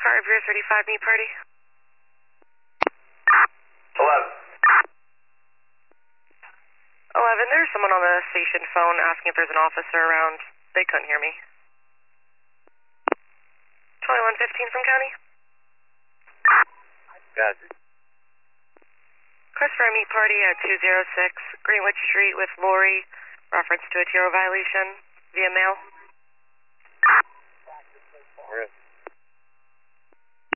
car of your 35 meet party? 11. 11, there's someone on the station phone asking if there's an officer around. They couldn't hear me. 2115 from county? Gotcha. Request for a meet party at 206 Greenwich Street with Lori. Reference to a TRO violation via mail. We're